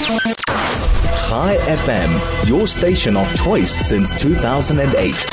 Chai FM, your station of choice since 2008.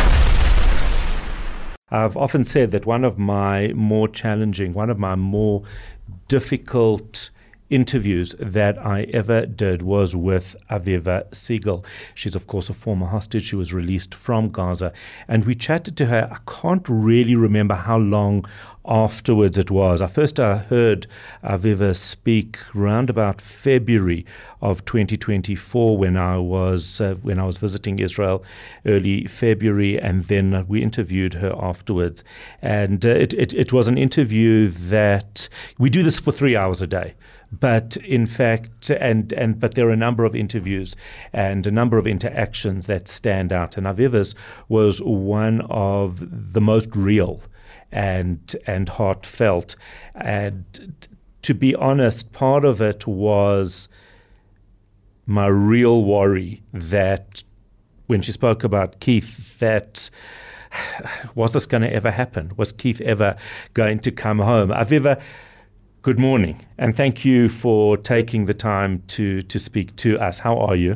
I've often said that one of my more challenging, one of my more difficult interviews that I ever did was with Aviva Siegel. She's, of course, a former hostage. She was released from Gaza. And we chatted to her. I can't really remember how long afterwards it was. I first heard Aviva speak round about February of 2024 when I was visiting Israel, early February, and then we interviewed her afterwards. And it was an interview that we do this for 3 hours a day. But in fact, but there are a number of interviews and a number of interactions that stand out. And Aviva's was one of the most real and heartfelt. And to be honest, part of it was my real worry that when she spoke about Keith, that was this going to ever happen? Was Keith ever going to come home? Aviva, good morning, and thank you for taking the time to speak to us. How are you?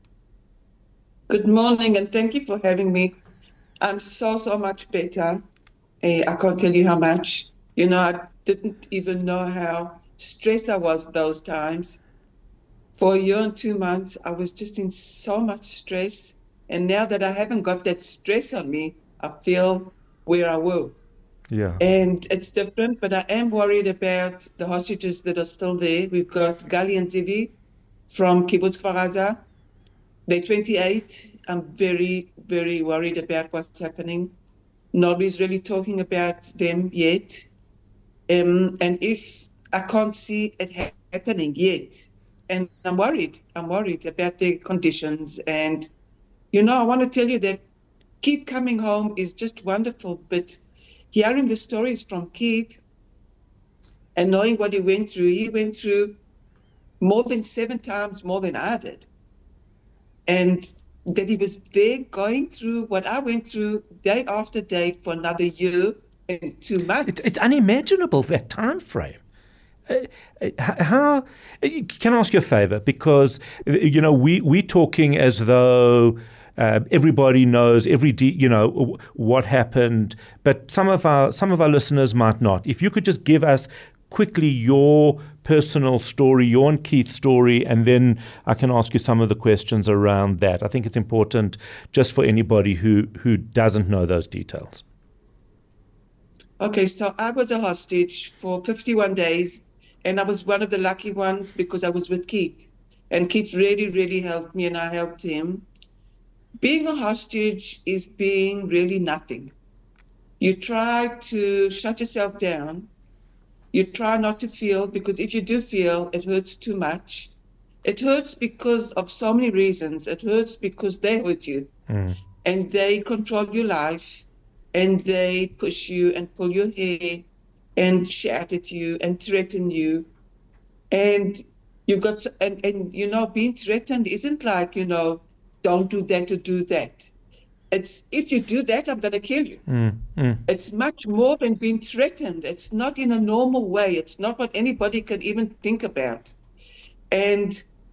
Good morning, and thank you for having me. I'm so much better. I can't tell you how much. I didn't even know how stressed I was those times. For a year and 2 months, I was just in so much stress. And now that I haven't got that stress on me, I feel where I was. Yeah. And it's different, but I am worried about the hostages that are still there. We've got Gali and Zivi from Kibbutz Kfar Aza. They're 28. I'm very, very worried about what's happening. Nobody's really talking about them yet. And if I can't see it happening yet, and I'm worried about their conditions. And, I want to tell you that Keith coming home is just wonderful, but hearing the stories from Keith and knowing what he went through more than 7 times more than I did. And that he was there going through what I went through day after day for another year and 2 months. It's unimaginable, that time frame. How can I ask you a favor? Because, we're talking as though everybody knows what happened, but some of our listeners might not. If you could just give us quickly your personal story, your and Keith's story, and then I can ask you some of the questions around that. I think it's important just for anybody who doesn't know those details. Okay, so I was a hostage for 51 days, and I was one of the lucky ones because I was with Keith. And Keith really, really helped me, and I helped him. Being a hostage is being really nothing. You try to shut yourself down. You try not to feel, because if you do feel, it hurts too much. It hurts because of so many reasons. It hurts because they hurt you. And they control your life, and they push you and pull your hair and shout at you and threaten you. And being threatened isn't like, don't do that or do that. It's, if you do that, I'm going to kill you. It's much more than being threatened. It's not in a normal way. It's not what anybody can even think about. And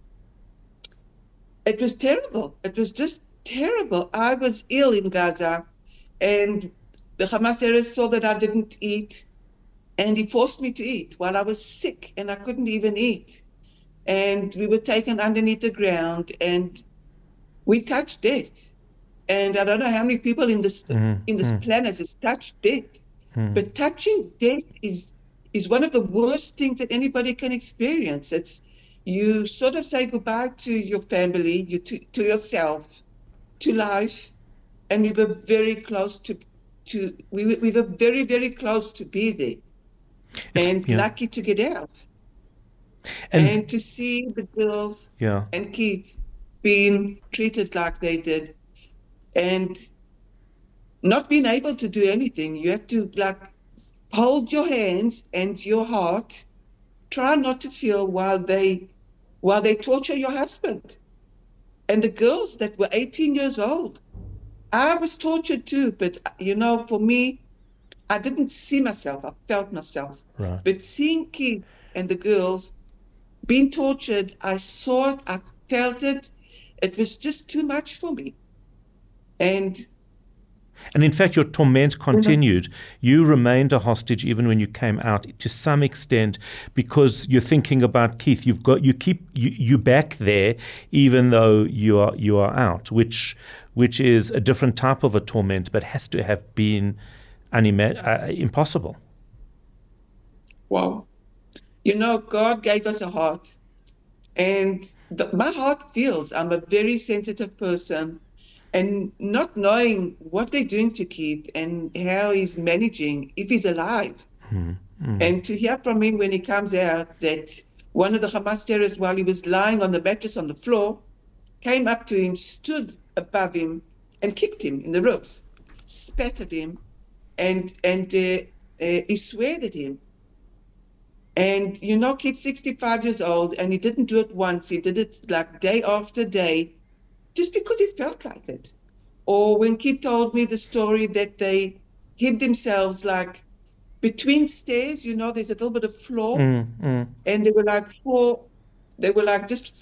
it was terrible. It was just terrible. I was ill in Gaza, and the Hamas terrorists saw that I didn't eat, and he forced me to eat while I was sick, and I couldn't even eat. And we were taken underneath the ground, and we touched death. And I don't know how many people in this planet has touched death. But touching death is one of the worst things that anybody can experience. It's, you sort of say goodbye to your family, to yourself, to life, and we were very close we were very, very close to be there, and lucky to get out, and to see the girls and Keith being treated like they did, and not being able to do anything. You have to hold your hands and your heart. Try not to feel while they torture your husband. And the girls that were 18 years old, I was tortured too. But for me, I didn't see myself. I felt myself. Right. But seeing Keith and the girls being tortured. I saw it, I felt it. It was just too much for me. And in fact, your torment continued. You remained a hostage even when you came out, to some extent, because you're thinking about Keith. You back there, even though you are out, which is a different type of a torment, but has to have been impossible. Wow. God gave us a heart, and my heart feels. I'm a very sensitive person. And not knowing what they're doing to Keith and how he's managing, if he's alive. And to hear from him when he comes out that one of the Hamas terrorists, while he was lying on the mattress on the floor, came up to him, stood above him, and kicked him in the ribs, spat at him, and he swore at him. And Keith's 65 years old, and he didn't do it once. He did it like day after day, just because he felt like it. Or when Keith told me the story that they hid themselves like between stairs, there's a little bit of floor, and they were like just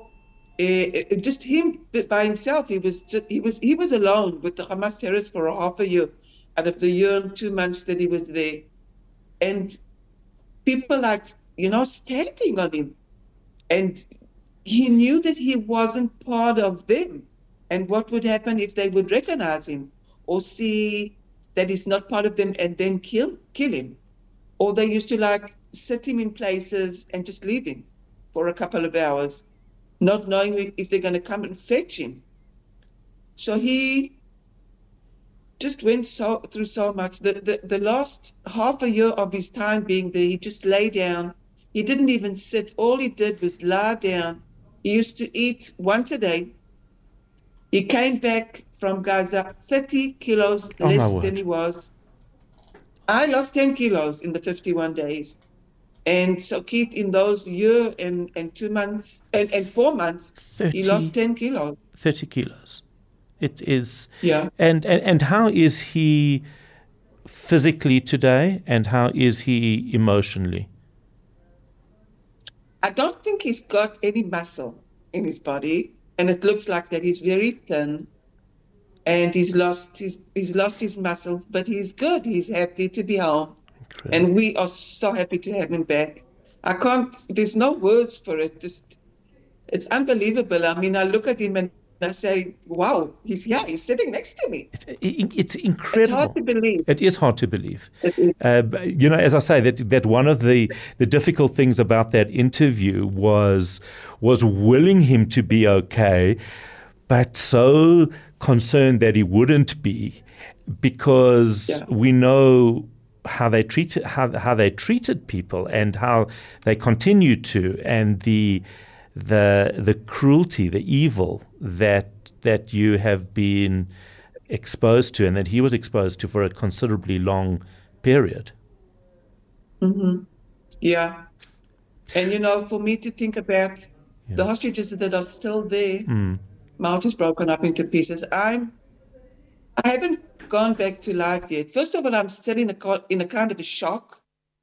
him by himself. He was alone with the Hamas terrorists for a half a year out of the year and 2 months that he was there. And people standing on him. And he knew that he wasn't part of them, and what would happen if they would recognize him or see that he's not part of them and then kill him. Or they used to sit him in places and just leave him for a couple of hours, not knowing if they're going to come and fetch him. So he just went through so much. The last half a year of his time being there, he just lay down. He didn't even sit. All he did was lie down. He used to eat once a day. He came back from Gaza 30 kilos less than he was. I lost 10 kilos in the 51 days. And so Keith, in those year and 2 months and 4 months, he lost 10 kilos. 30 kilos. It is. Yeah. And how is he physically today, and how is he emotionally? I don't think he's got any muscle in his body, and it looks like that he's very thin, and he's lost his muscles, but he's good. He's happy to be home. Incredible. And we are so happy to have him back. There's no words for it. It's unbelievable. I mean, I look at him and I say, wow, he's sitting next to me. It's incredible. It's hard to believe. It is hard to believe. As I say, that one of the difficult things about that interview was willing him to be okay, but so concerned that he wouldn't be, because we know how they treated people and how they continue to, and the cruelty, the evil that you have been exposed to, and that he was exposed to for a considerably long period. Mm-hmm. Yeah. And, for me to think about the hostages that are still there, my heart is broken up into pieces. I haven't gone back to life yet. First of all, I'm still in a kind of a shock,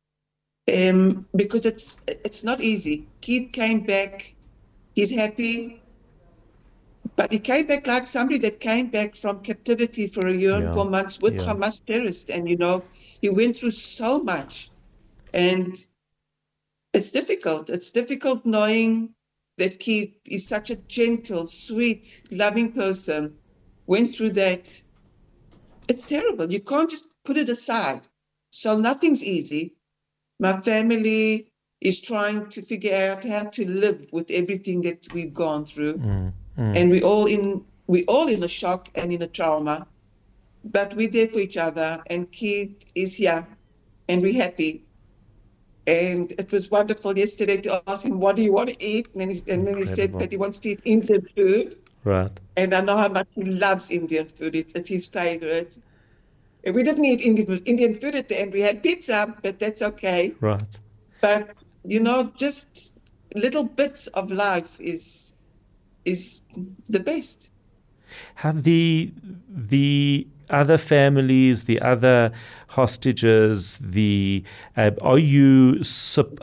because it's not easy. Keith came back. He's happy, but he came back like somebody that came back from captivity for a year and 4 months with Hamas terrorists. And, he went through so much. And it's difficult. It's difficult knowing that Keith is such a gentle, sweet, loving person, went through that. It's terrible. You can't just put it aside. So nothing's easy. My family is trying to figure out how to live with everything that we've gone through. And we're all in a shock and in a trauma, but we're there for each other, and Keith is here, and we're happy. And it was wonderful yesterday to ask him, what do you want to eat? And then he said that he wants to eat Indian food. Right. And I know how much he loves Indian food. It's his favorite. And we didn't eat Indian food at the end. We had pizza, but that's okay. Right. But just little bits of life is the best. Have the other families, the other hostages, are you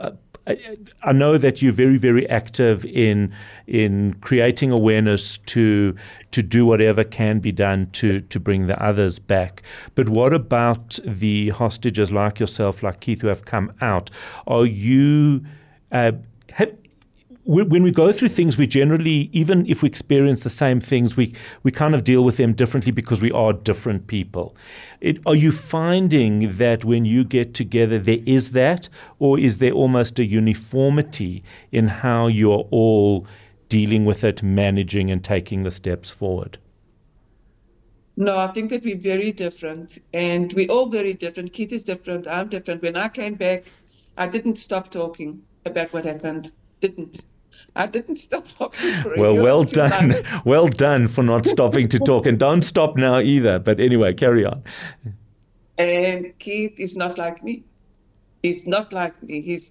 I know that you're very, very active in creating awareness to do whatever can be done to bring the others back. But what about the hostages like yourself, like Keith, who have come out? Are you when we go through things, we generally, even if we experience the same things, we kind of deal with them differently because we are different people. Are you finding that when you get together, there is that, or is there almost a uniformity in how you're all dealing with it, managing and taking the steps forward? No, I think that we're very different, and we're all very different. Keith is different. I'm different. When I came back, I didn't stop talking about what happened. I didn't stop talking for a year. Well done. Well done for not stopping to talk. And don't stop now either. But anyway, carry on. And Keith is not like me. He's not like me. He's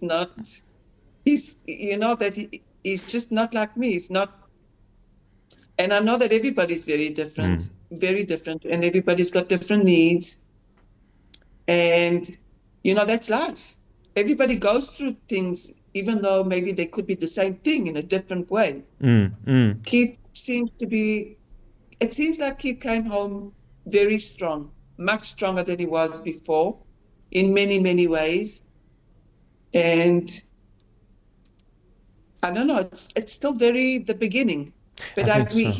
just not like me. He's not. And I know that everybody's very different, and everybody's got different needs. And, that's life. Everybody goes through things, even though maybe they could be the same thing in a different way. Keith it seems like Keith came home very strong, much stronger than he was before in many, many ways. And I don't know, it's still very the beginning. But we're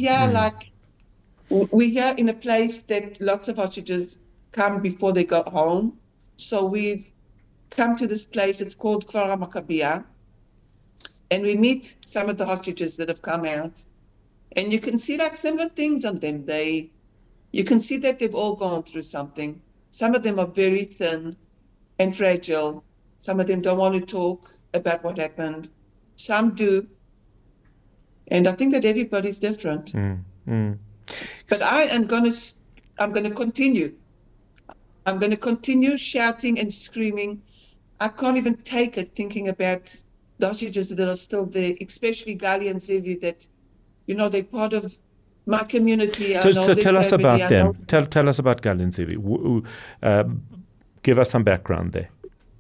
here in a place that lots of hostages come before they go home. So we've come to this place, it's called Kfar Maccabia, and we meet some of the hostages that have come out, and you can see like similar things on them. You can see that they've all gone through something. Some of them are very thin and fragile. Some of them don't want to talk about what happened. Some do. And I think that everybody's different. But I'm going to continue. I'm going to continue shouting and screaming. I can't even take it thinking about the hostages that are still there, especially Gali and Zevi, that, they're part of my community. So tell us about them. Tell us about Gali and Zevi. Give us some background there.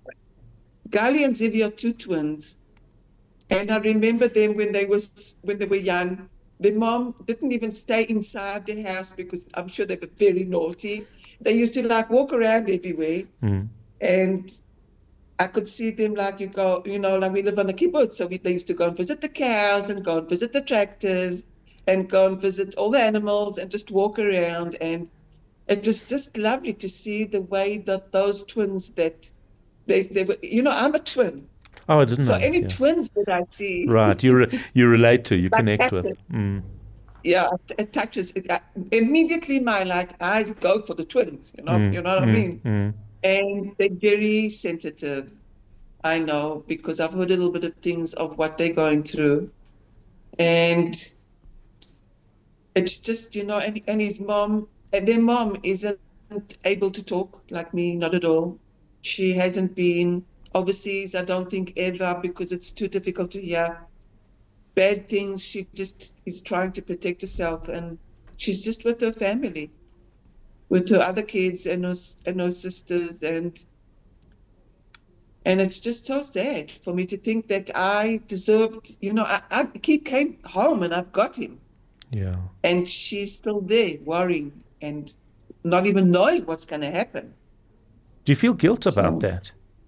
Gali and Zevi are two twins. And I remember them when they were young. Their mom didn't even stay inside the house because I'm sure they were very naughty. They used to walk around everywhere. And I could see them like we live on a kibbutz. So they used to go and visit the cows and go and visit the tractors and go and visit all the animals and just walk around. And it was just lovely to see the way that those twins that they were, I'm a twin. Oh, I didn't know. So any twins that I see. Right, you relate to, you connect with. Yeah, it touches. Immediately my eyes go for the twins, you know what I mean? And they're very sensitive, I know, because I've heard a little bit of things of what they're going through. And it's just, and his mom, and their mom isn't able to talk like me, not at all. She hasn't been overseas, I don't think ever, because it's too difficult to hear bad things. She just is trying to protect herself, and she's just with her family, with her other kids and her sisters, and it's just so sad for me to think that I deserved, he came home and I've got him. Yeah. And she's still there worrying and not even knowing what's going to happen. Do you feel guilt about that?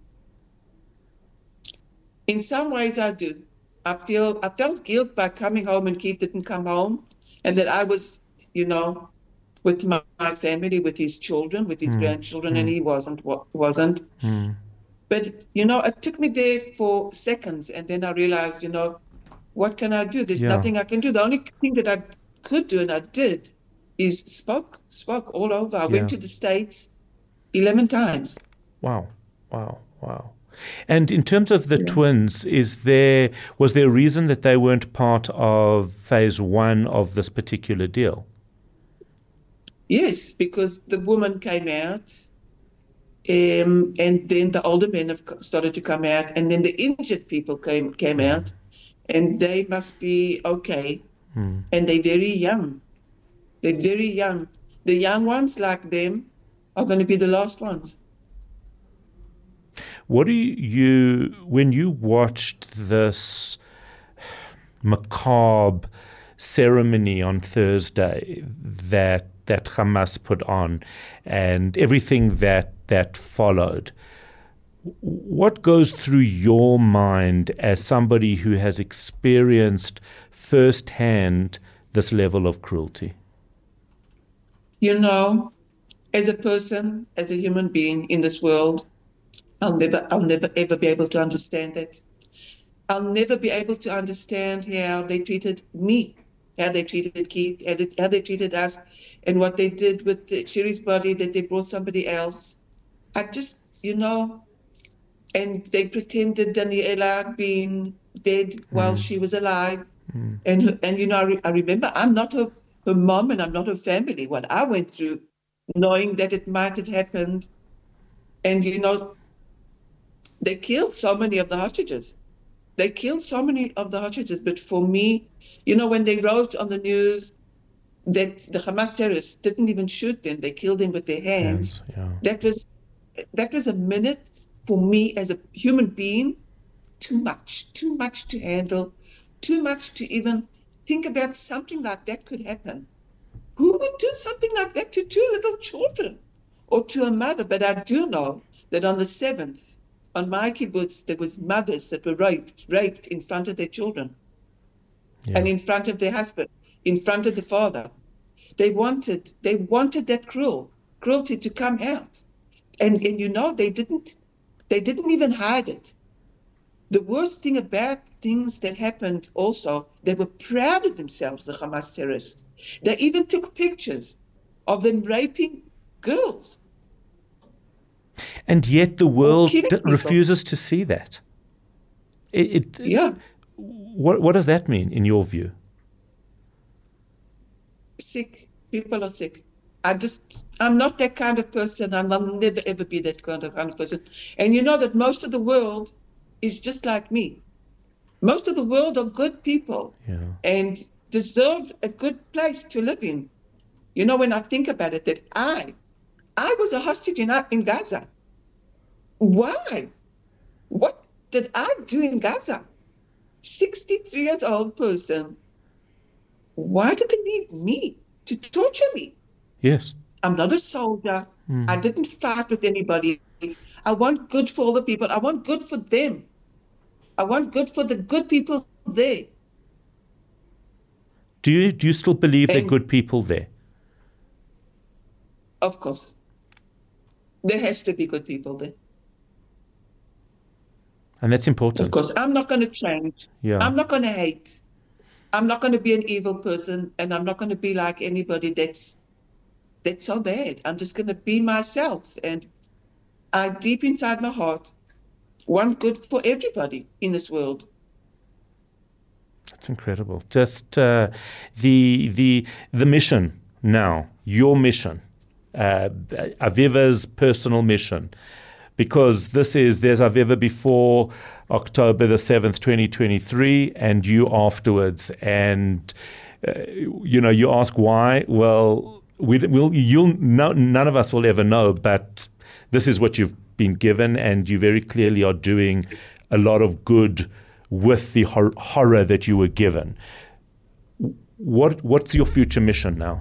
In some ways I do. I felt guilt by coming home and Keith didn't come home, and that I was, with my family, with his children, with his grandchildren, and he wasn't. But, it took me there for seconds, and then I realized, what can I do? There's nothing I can do. The only thing that I could do, and I did, is spoke all over. I went to the States 11 times. Wow. And in terms of the twins, was there a reason that they weren't part of phase one of this particular deal? Yes, because the woman came out, and then the older men have started to come out, and then the injured people came out, and they must be okay. And they're very young. They're very young. The young ones like them are going to be the last ones. What do you, when you watched this macabre ceremony on Thursday that Hamas put on and everything that followed, what goes through your mind as somebody who has experienced firsthand this level of cruelty? You know, as a person, as a human being in this world, I'll never ever be able to understand it. I'll never be able to understand how they treated me, how they treated Keith, how they treated us, and what they did with Sherry's body, that they brought somebody else. I just, and they pretended Daniela being dead while she was alive. And I remember I'm not her mom and I'm not her family, what I went through, knowing that it might have happened. And, they killed so many of the hostages. But for me, when they wrote on the news that the Hamas terrorists didn't even shoot them, they killed them with their hands. Yeah. That was a minute for me as a human being, too much to handle, too much to even think about something like that could happen. Who would do something like that to two little children or to a mother? But I do know that on the 7th, on my kibbutz, there was mothers that were raped in front of their children and in front of their husband, in front of the father. They wanted that cruelty to come out. And they didn't even hide it. The worst thing about things that happened also, they were proud of themselves, the Hamas terrorists. They even took pictures of them raping girls. And yet the world refuses to see that. What does that mean in your view? Sick. People are sick. I'm not that kind of person, and I'll never ever be that kind of person. And you know that most of the world is just like me. Most of the world are good people and deserve a good place to live in. When I think about it, that I was a hostage in Gaza. Why? What did I do in Gaza? 63 years old person. Why did they need me to torture me? Yes. I'm not a soldier. I didn't fight with anybody. I want good for all the people. I want good for them. I want good for the good people there. Do you still believe there are good people there? Of course. There has to be good people there. And that's important. Of course. I'm not going to change. Yeah. I'm not going to hate. I'm not going to be an evil person, and I'm not going to be like anybody that's so bad. I'm just going to be myself. And I, deep inside my heart, want good for everybody in this world. That's incredible. Just the mission now, your mission, Aviva's personal mission, because there's Aviva before October the 7th, 2023, and you afterwards. And you ask why. Well, none of us will ever know, but this is what you've been given, and you very clearly are doing a lot of good with the horror that you were given. What's your future mission now?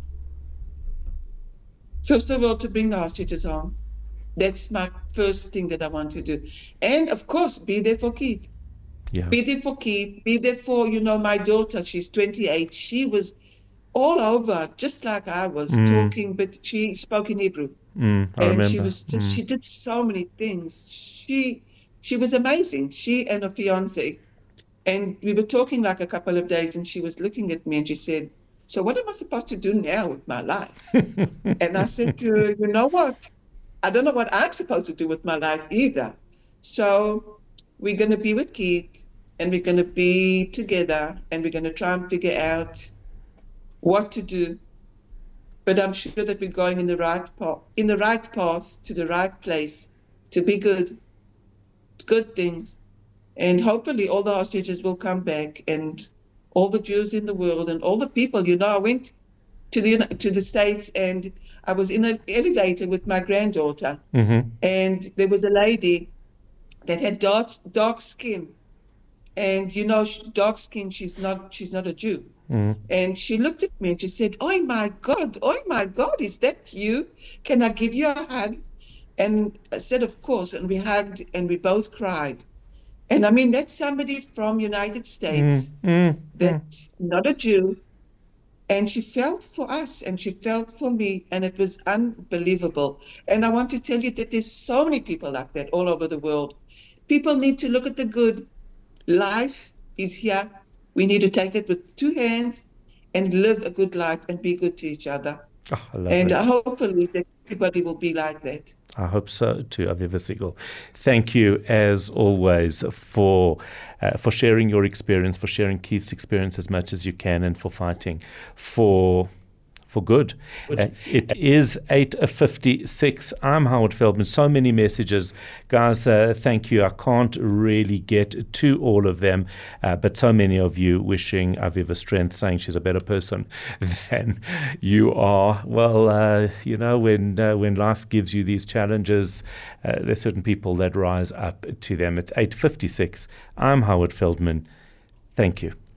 First of all, to bring the hostages home. That's my first thing that I want to do. And of course, be there for Keith. Yeah. Be there for Keith. Be there for, my daughter. She's 28. She was all over, just like I was, talking, but she spoke in Hebrew. I and remember. She was just, she did so many things. She was amazing. She and her fiance. And we were talking like a couple of days, and she was looking at me and she said, "So what am I supposed to do now with my life?" And I said to her, "You know what? I don't know what I'm supposed to do with my life either. So we're going to be with Keith, and we're going to be together, and we're going to try and figure out what to do. But I'm sure that we're going in the right path to the right place, to be good things. And hopefully all the hostages will come back, and all the Jews in the world and all the people. I went to the States, and I was in an elevator with my granddaughter, and there was a lady that had dark skin, and dark skin. She's not a Jew, and she looked at me and she said, oh my God, is that you? Can I give you a hug?" And I said, "Of course," and we hugged, and we both cried. And I mean, that's somebody from United States that's not a Jew. And she felt for us, and she felt for me, and it was unbelievable. And I want to tell you that there's so many people like that all over the world. People need to look at the good. Life is here. We need to take it with two hands and live a good life and be good to each other. Oh, I love and it. Hopefully that everybody will be like that. I hope so too, Aviva Siegel. Thank you, as always, for sharing your experience, for sharing Keith's experience as much as you can, and for fighting for good. It is 8:56. I'm Howard Feldman. So many messages. Guys, thank you. I can't really get to all of them, but so many of you wishing Aviva strength, saying she's a better person than you are. Well, when life gives you these challenges, there's certain people that rise up to them. It's 8:56. I'm Howard Feldman. Thank you.